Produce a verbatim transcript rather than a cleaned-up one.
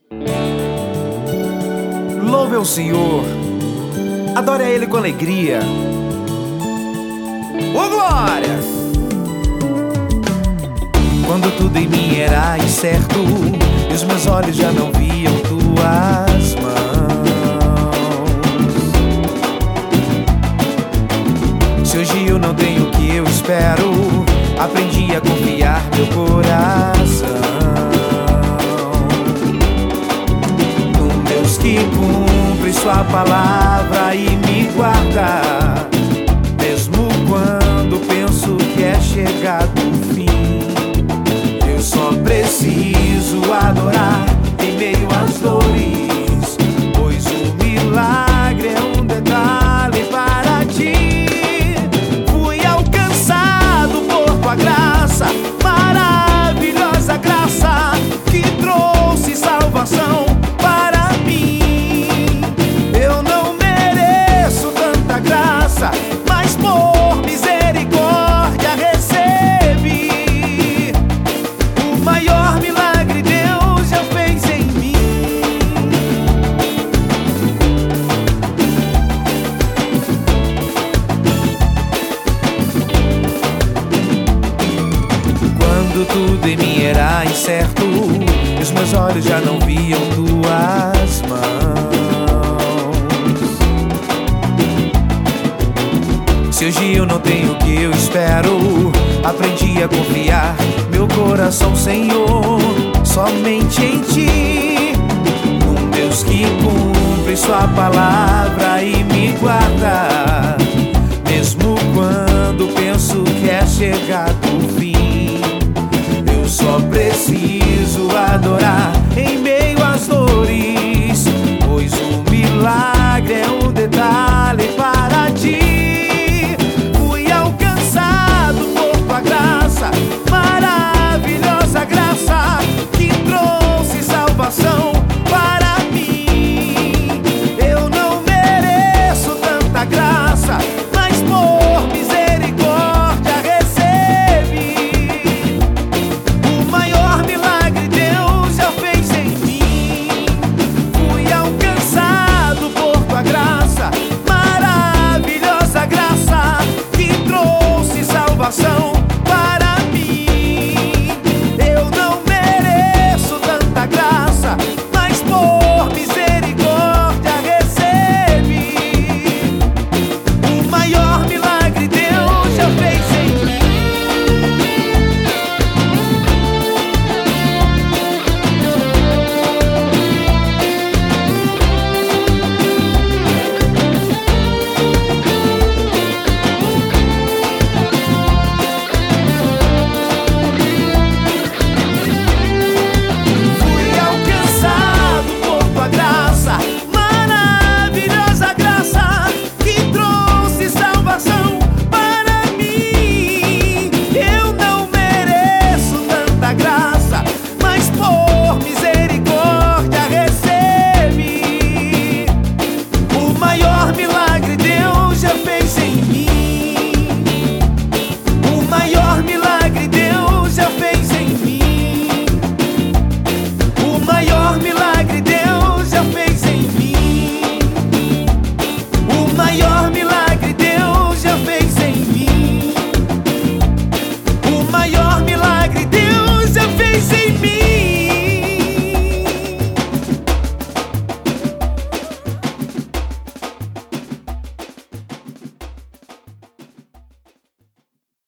Louve ao Senhor, adore a Ele com alegria. Ô glória! Quando tudo em mim era incerto e os meus olhos já não viam tuas mãos, se hoje eu não tenho o que eu espero, aprendi a confiar meu coração no Deus que cumpre sua palavra e me guarda, mesmo quando penso que é chegado o fim. Eu só preciso adorar em meio às dores, pois o milagre é um detalhe para ti. Fui alcançado por tua graça, maravilhosa graça que trouxe salvação para mim. Eu não mereço tanta graça, mas por misericórdia recebi. O maior milagre Deus já fez em mim. Quando tudo em mim era incerto e os meus olhos já não viam tuas mãos, se hoje eu não tenho o que eu espero, aprendi a confiar meu coração, Senhor, somente em ti. Um Deus que cumpre sua palavra e me guarda, mesmo quando penso que é chegado